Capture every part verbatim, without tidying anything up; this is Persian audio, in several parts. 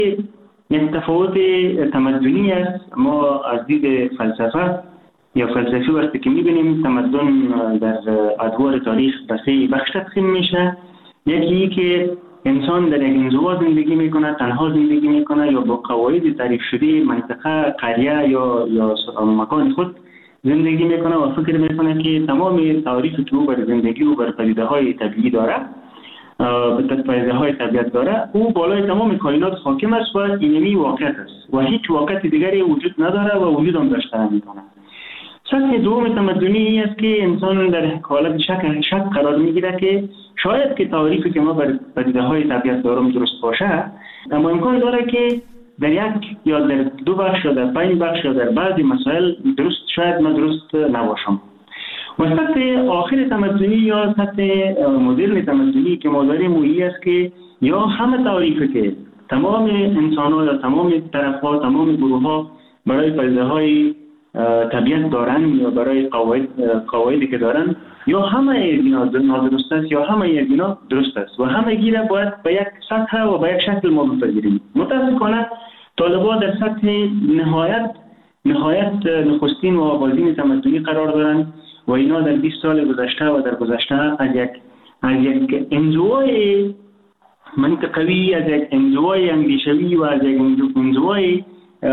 یک تفاوت تمدنی است. ما از دید فلسفه یا فلسفی وقتی که می‌بینیم تمدن در ادوار تاریخ به سه بخش تقسیم میشه. یکی که انسان در یک انزوا زندگی میکنه، تنها زندگی میکنه یا با قواعد تعریف شده منطقه، قریه یا یا مکان خود زندگی میکنه و فکر میکنه که تمام تعریفی که او بر زندگی و بر پدیده‌های طبیعی داره، به پدیده‌های طبیعت داره، او بالای تمام کائنات حاکم است و اینمی واقعیت است و هیچ واقعیت دیگری وجود نداره و وجود هم داشته نمیکنه. سطح دوم تمدنی است که انسان در حالت شک شک قرار میگیره که شاید که تعریفی که ما بر پدیده‌های طبیعت داریم درست باشه، اما امکان داره که در یک یا در دو بخش یا در پنج بخش یا در بعضی مسائل درست شاید من درست نباشم. و سطح آخر تمدنی یا سطح مدرن تمدنی که ما داریم وی است که یا همه تعریفی که تمام انسان‌ها یا تمام طرف‌ها، تمام گروه‌ها برای پدیده‌های طبیعت دارن یا برای قواعد قواعدی که دارن، یا همه اینا نادرست است یا همه اینا درست است و همه گیره باید به یک سطح و به یک شکل ما بپذیریم. متاسفانه طالبان در سطح نهایت نهایت نخستین و آغازین تمدنی قرار دارن و اینا در بیست سال گذشته و در گذشته از یک از یک انزوای منطقوی، از یک انزوای اندیشوی و از یک انزوای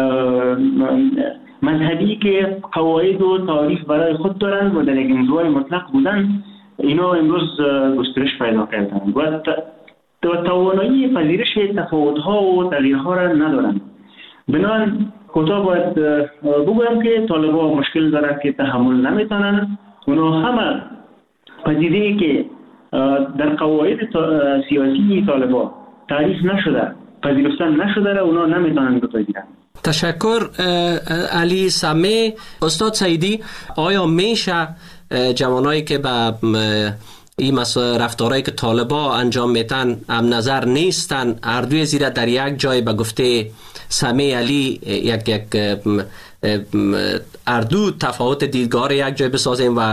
مذهبی که قواعد و تعریف برای خود دارند و در یک انزوای مطلق بودن، اینا امروز گسترش پیدا کردند و توانایی پذیرش تفاوت‌ها و تغییرها را ندارند. بنابراین کوتاه باید بگویم که طالبان مشکل دارند که تحمل نمیتونن. اونا همه پدیده‌ای که در قواعد سیاسی طالبان تعریف نشده، پذیرفتن نشده را اونا نمیتونن بپذیرن. تشکر علی سمه. استاد سعیدی، آیا میشه جوانایی که به این رفتارهایی که طالبا انجام میتن هم نظر نیستن، اردوی زیره در یک جای به گفته سمه علی یک یک اردو تفاوت دیدگاه یک جای بسازیم و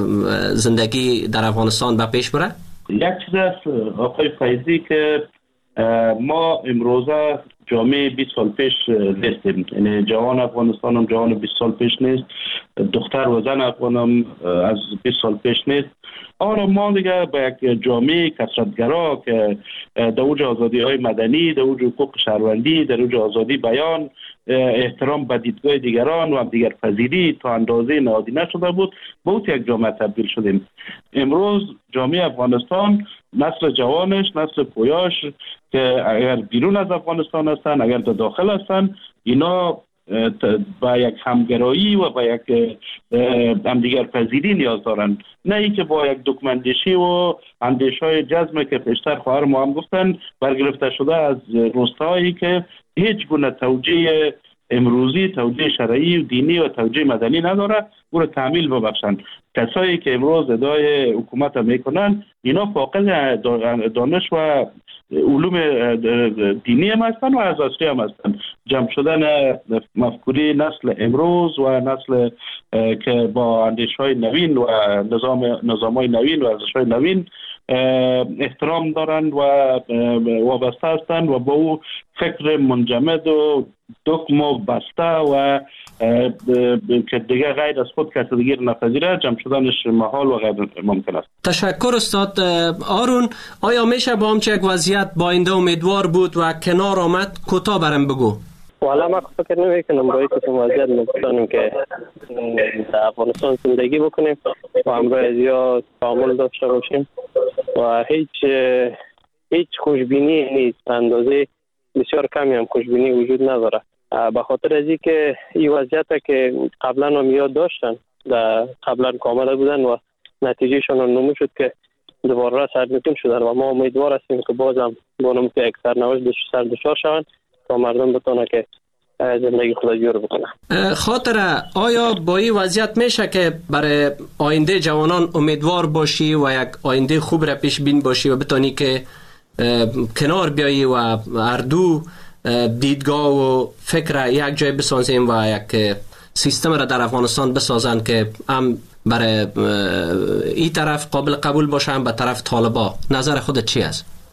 زندگی در افغانستان به پیش بره؟ یک چیز است آقای فیضی که ما امروزه جامعه بیست سال پیش نیستیم، یعنی جوان افغانستان هم جوان بیست سال پیش نیست، دختر و زن افغان هم از بیست سال پیش نیست. آره ما دیگه به یک جامعه کثرت‌گرا که در اوج آزادی های مدنی، در اوج حقوق شهروندی، در اوج آزادی بیان، احترام به دیدگاه دیگران و دیگر پذیری تا اندازه نهادی نشده بود، به اوت یک جامعه تبدیل شدیم. امروز جامعه افغانستان نسل جوانش، نسل پویاش که اگر بیرون از افغانستان هستن، اگر در داخل هستن، اینا با یک همگرایی و با یک همدیگر پذیری نیاز دارند، نه اینکه با یک دکمندشی و اندیش‌های جزمه که پیشتر خواهر ما هم گفتن برگرفته شده از روستایی که هیچ گونه توجیه امروزی، توجیه شرعی و دینی و توجیه مدنی نداره، او را تعمیل ببخشند. کسایی که امروز ادعای حکومت میکنن اینا فاقد دانش و علوم دینی هم هستن و اساسی هم هستن. جمع شدن مفکوری نسل امروز و نسل که با اندیش‌های نوین و نظام نظام‌های نوین و ارزش‌های نوین احترام دارند و وابسته هستند و با او فکر منجمد و دکم و بسته و که دیگه غیر از خود کسی دیگه نپذیره، جمع شدنش محال و غیر ممکن است. تشکر استاد آرون. آیا میشه با همچه یک وضعیت با آینده امیدوار بود و کنار آمد؟ کوتاه برام بگو. والا ما فکر نمی کنم برای که وضعیت نمیتونیم که در افغانستان زندگی بکنیم و همراه یا تعامل داشته باشیم و هیچ هیچ خوشبینی نیست. اندازه بسیار کمی هم خوشبینی وجود نداره، به خاطر از این که این وضعیت که قبلا هم یاد داشتن، قبلا آمده بودن و نتیجهشون نمود شد که دوباره سرنگون شدن و ما امیدوار هستیم که بازم بانم که یک سرنوشت سر دچار شوند تا مردم بتونه که زندگی خود جور بکنه. خاطره، آیا با این وضعیت میشه که برای آینده جوانان امیدوار باشی و یک آینده خوب را پیش بین باشی و بتونی که کنار بیایی و اردو دیدگاه و فکر یک جای بسازیم و یک سیستم را در افغانستان بسازن که هم برای این طرف قابل قبول باشن به طرف طالبا؟ نظر خودت چی است؟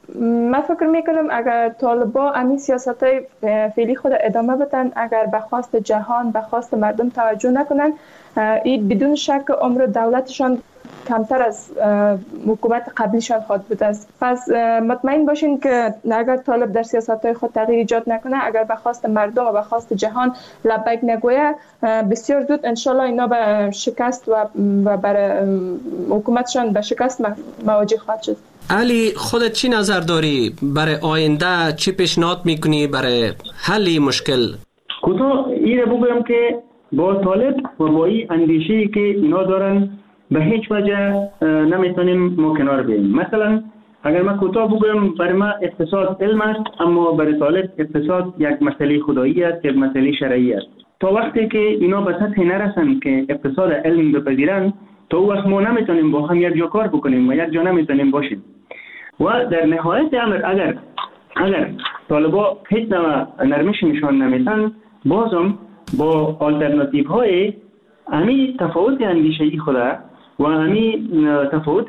من فکر میکنم اگر طالبا امی سیاست های فعلی خود ادامه بدن، اگر به خواست جهان به خواست مردم توجه نکنن، این بدون شک عمر دولتشان کمتر از حکومت قبلیشان خواهد بود است. پس مطمئن باشین که اگر طالب در سیاست های خود تغییر ایجاد نکنه، اگر به خواست مردم و به خواست جهان لبیک نگویه، بسیار زود انشالله اینا به شکست و برای حکومتشان به شکست مواجه خواهد شد. علی، خودت چی نظر داری؟ برای آینده چی پیشنهاد میکنی برای حل مشکل؟ کوتاه این رو بگم که با طالب و با این اندیشه‌ای که اینا دارن به هیچ وجه نمیتونیم ما کنار بیاییم. مثلا اگر من کوتاه بگم، برای ما اقتصاد علم است، اما برای طالب اقتصاد یک مسئله خدایی است، یک مسئله شرعی است. تا وقتی که اینا به سطح نرسن که اقتصاد علم بپذیرن، تا اون وقت ما نمیتونیم با هم یک جا کار بکنیم و یک جا نمیتونیم باشیم. و در نهایت امر اگر اگر طالبا هیچ نوع نرمش نشان نمیدن، بازم با آلترناتیو های امی تفاوت اندیشه‌ای خود و امی تفاوت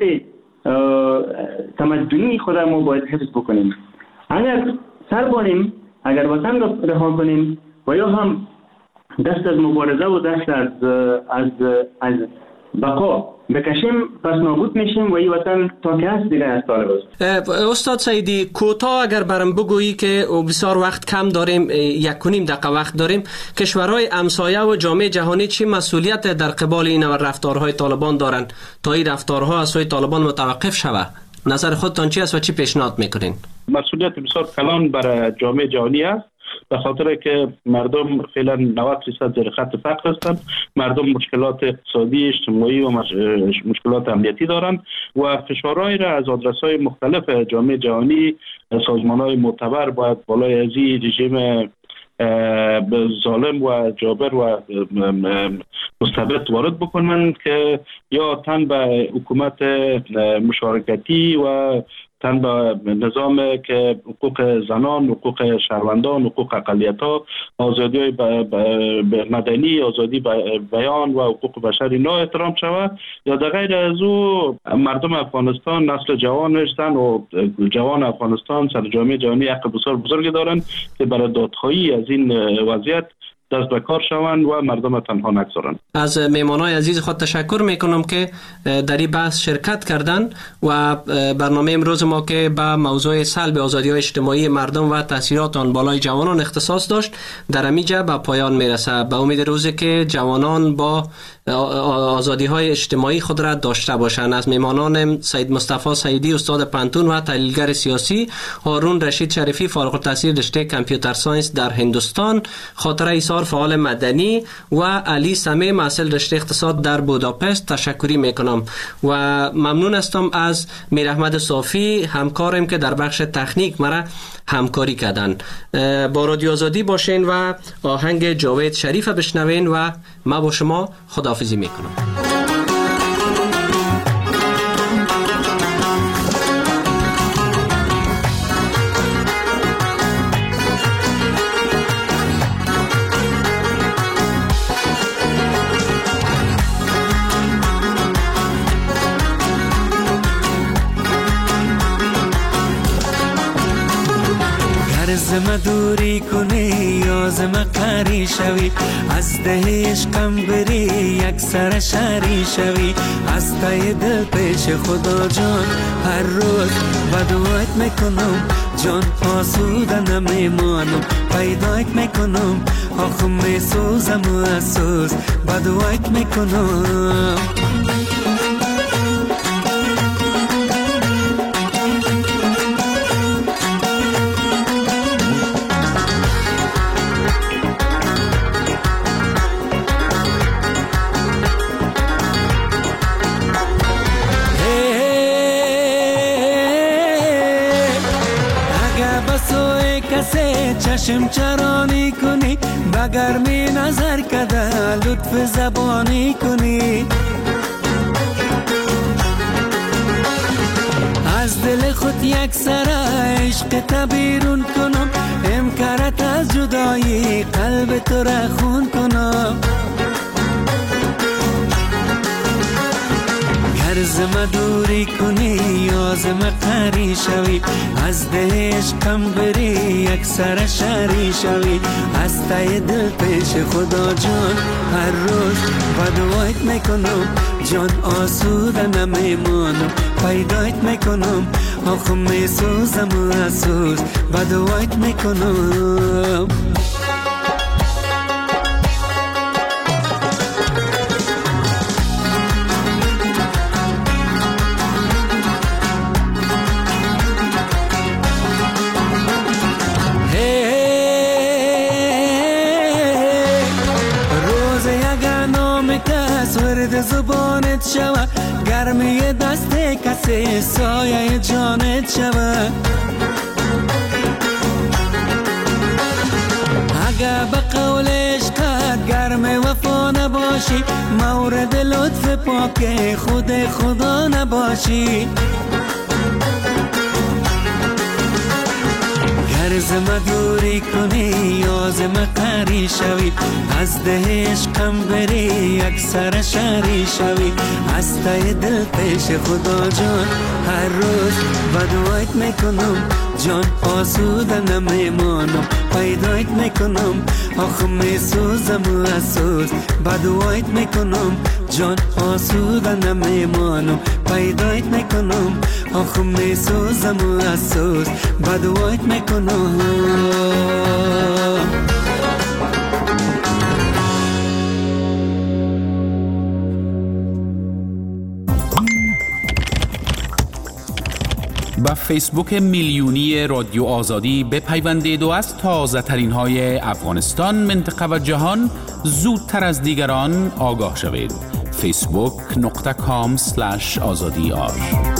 تمدنی خود ما باید حفظ بکنیم. اگر سر بانیم، اگر وطن را رها کنیم و یا هم دست از مبارزه و دست از از از بقا بکشیم، پس نابود میشیم و این وطن تا که هست دیگه از طالب است. استاد سعیدی، کوتاه اگر برام بگویی که بسیار وقت کم داریم، یک و نیم دقیقه وقت داریم، کشورهای همسایه و جامعه جهانی چی مسئولیت در قبال این رفتارهای طالبان دارند تا این رفتارها از سوی طالبان متوقف شود؟ نظر خودتان چی است و چی پیشنهاد میکنین؟ مسئولیت بسیار کلان برای جامعه جهانی است، به خاطر که مردم فعلا نود درصد زیر خط فقر هستند. مردم مشکلات اقتصادی، اجتماعی و مشکلات امنیتی دارند و فشارهایی را از آدرس‌های مختلف جامعه جهانی، سازمان‌های معتبر باید بالای از این رژیم ظالم و جابر و مستبد وارد بکنن که یا تن به حکومت مشارکتی و تن به نظام که حقوق زنان، حقوق شهروندان، حقوق اقلیت‌ها، آزادی مدنی، آزادی بیان و حقوق بشر اینا احترام شود، یا در غیر از او مردم افغانستان نسل جوانش زن و جوان افغانستان سر جامعه جهانی حق بسیار بزرگی دارند که برای دادخواهی از این وضعیت دست به کار شوند و مردم تنها نگذارند. از میهمانای عزیز خود تشکر میکنم که در این بحث شرکت کردند و برنامه امروز ما که به موضوع سلب آزادی‌های اجتماعی مردم و تاثیرات آن بالای جوانان اختصاص داشت، در همینجا به پایان میرسه. به امید روزی که جوانان با آزادی‌های اجتماعی خود را داشته باشند. از میهمانان سید مصطفی سعیدی، استاد پانتون و تحلیلگر سیاسی، هارون رشید شریفی، فارغ التحصیل رشته کامپیوتر ساینس در هندوستان، خاطره ایثار فعال مدنی و علی سمی محصل رشته اقتصاد در بوداپست تشکری میکنم و ممنون هستم از میر احمد صافی همکارم که در بخش تکنیک مرا همکاری کردن. با رادیو آزادی باشین و آهنگ جاوید شریف بشنوین و ما با شما خداحافظی میکنم. زم دوری کنی یا زم قری شوی، از ده عشقم بری یک سر شری شوی، از تای دل پیش خدا جان هر روز بدوایت میکنم، جان آسوده نمیمانم، پیدایت میکنم، آخم میسوزم و اسوز بدوایت میکنم. چشم چرانی کنی، بگرمی نظر کده لطف زبانی کنی، از دل خود یک سر عشق تبیرون کنم، امکارت از جدایی قلب تو را خون کنم. گر ز ما دوری کنی یا ز ما قهری شوی، از ده عشقم بری یک سر شهری شوی، از ته دل پیش خدا جان هر روز بدوایت میکنم، جان آسوده نمیمانم، پیدایت میکنم آخه میسوزم و اسوز بدوایت میکنم. ورد زبانت شوه، گرمی دست کسی سایه جانت شوه، اگه به قول عشقت گرم وفا نباشی، مورد لطف پاک خود خدا نباشی. گر ز ما دوری کنی یا ز ما قهری شوی، از ده عشقم بری یک سر شهری شوی، از ته دل پیش خدا جان هر روز بدوایت میکنم، جان آسوده نمیمانم، پیدایت میکنم آخه میسوزم و اسوز بدوایت میکنم، جان آسوده نمیمانم، پیدایت میکنم آخه میسوزم و اسوز بدوایت میکنم. با فیسبوک میلیونی رادیو آزادی بپیوندید و از تازه ترین های افغانستان، منطقه و جهان زودتر از دیگران آگاه شوید. فیسبوک دات کام اسلش آزادی آر